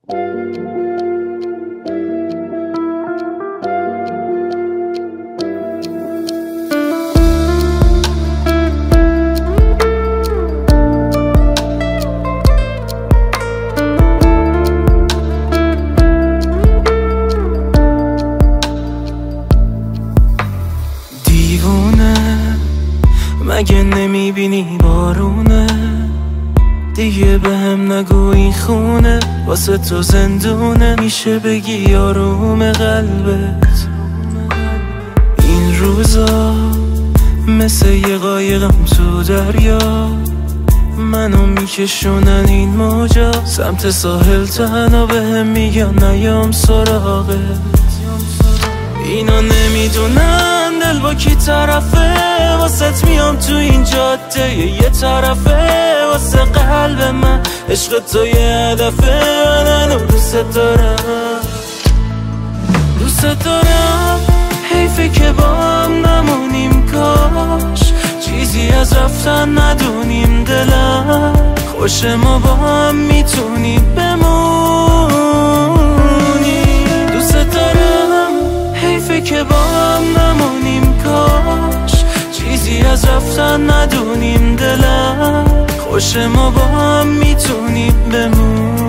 مگه نمیبینی بارونه؟ دیگه بهم نگو این خونه واسه تو زندونه. میشه بگی آروم قلبت؟ این روزا مثل یه قایقم تو دریا، منو میکشونن این موجا سمت ساحل، تنها بهم میگن نیام سراغت. اینا نمیدونن دل با کی طرفه، واسه میام تو این جاده یه طرفه. واسه قلب من عشق تو یه هدفه، من دوست دارم دوست دارم. حیفه که با هم نمونیم، کاش چیزی از رفتن ندونیم. دلم خوشه ما با هم میتونیم بمونیم. دوست دارم حیفه که با هم نمونیم، کاش چیزی از رفتن ندونیم. دلم خوشه ما با هم میتونیم بمونیم.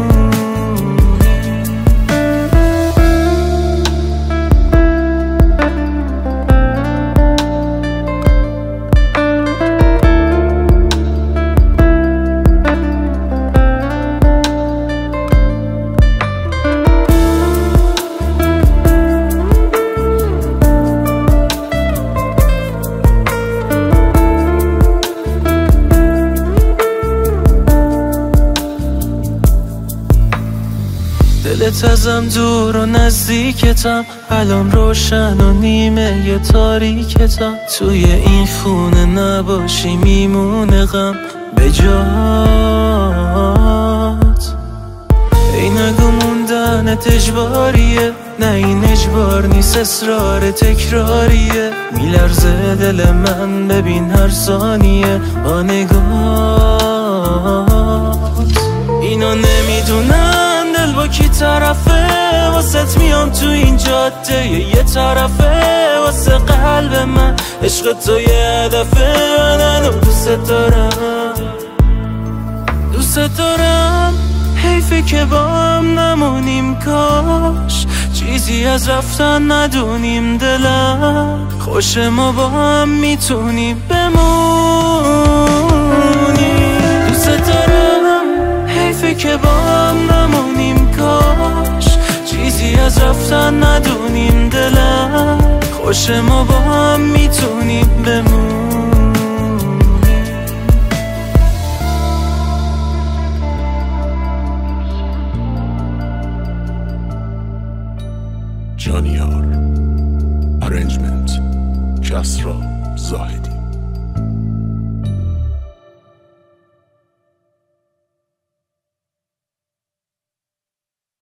دلت ازم دور و نزدیکتم، الان روشن و نیمه یه تاریکتم. توی این خونه نباشی میمونه غم به جات. ای نگو موندنت اجباریه، نه این اجبار نیست، اصرار تکراریه. میلرزه دل من ببین هر ثانیه با نگاهت. اینا نمیدونن دل با کی طرفه، واسه میام تو این جاده یه طرفه. واسه قلب من عشق تو یه هدفه، من دوست دارم دوست دارم. حیفه که با هم نمونیم، کاش چیزی از رفتن ندونیم. دلم خوشه ما با هم میتونیم بمونیم. دوست دارم حیفه که با هم نمونیم، کاش چیزی از رفتن ندونیم. دلم خوشه ما با هم میتونیم بمونیم. جانیار Arrangement کسرا زاهدی.